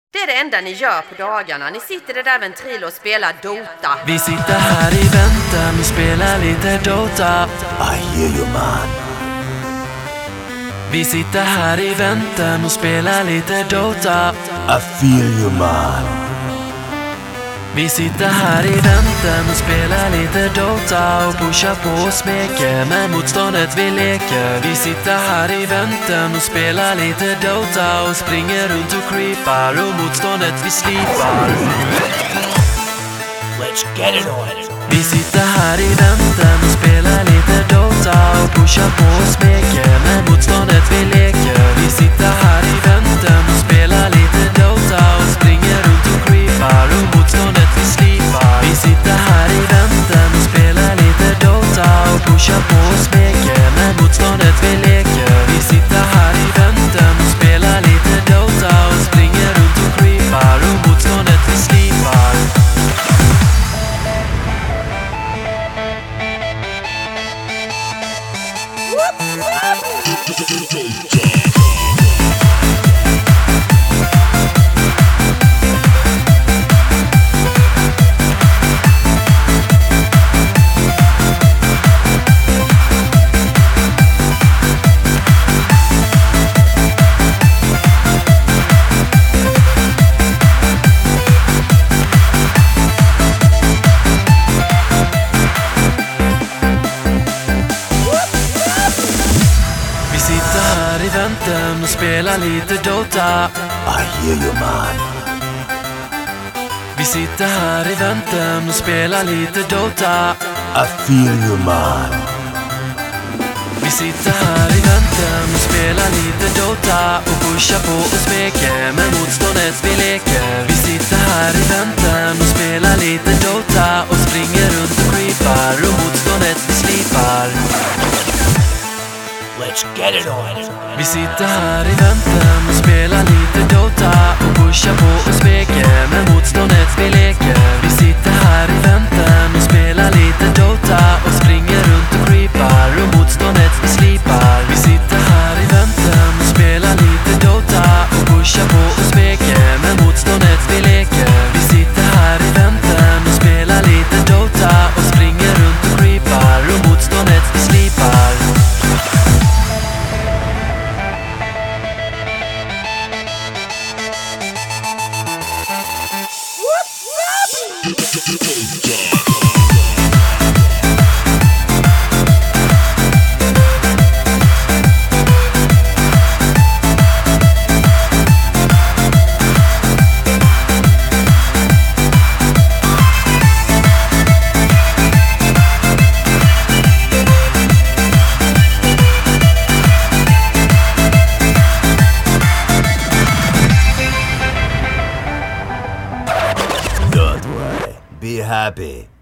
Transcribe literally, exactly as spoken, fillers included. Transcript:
Det är det enda ni gör på dagarna. Ni sitter i det där ventrilo och spelar Dota. Vi sitter här i väntan och spelar lite Dota. I hear you, man. Vi sitter här i väntan och spelar lite Dota. I feel you, man. Vi sitter här i väntan och spelar lite Dota och pushar på och smeker med motståndet vi leker. Vi sitter här i väntan och spelar lite Dota och springer runt och creepar och motståndet vi slipar. Let's get it on. Vi sitter här i väntan och spelar lite Dota och pushar på och smeker med motståndet vi leker. Vi sitter här i väntan och spelar lite Dota och springer runt och creepar och motståndet vi slipar. Vi sitter här i väntan och spelar lite Dota och pushar på och smeker med motståndet vi leker. Vi sitter här i väntan och spelar lite Dota och springer runt och creepar och motståndet vi slipar. Och spela lite Dota. I hear you, man. Vi sitter här i väntan och spelar lite Dota. I feel you, man. Vi sitter här i väntan och spelar lite Dota och pushar på och smeker med motståndet vi leker. Vi sitter här i väntan och spelar lite Dota och springer runt och creepar och motståndet vi slipar. Let's get it on. Vi sitter här i väntan och spelar lite Dota och pushar på och smeker med motståndet vi leker. Vi sitter här i väntan och spelar lite Dota och springer runt och creepar och motståndet vi slipar. Vi sitter här i väntan och spelar lite Dota och pushar på och smeker med motståndet vi leker. Vi sitter här i väntan och spelar lite Dota och springer runt och creepar och motståndet vi slipar. Don't worry. Be happy.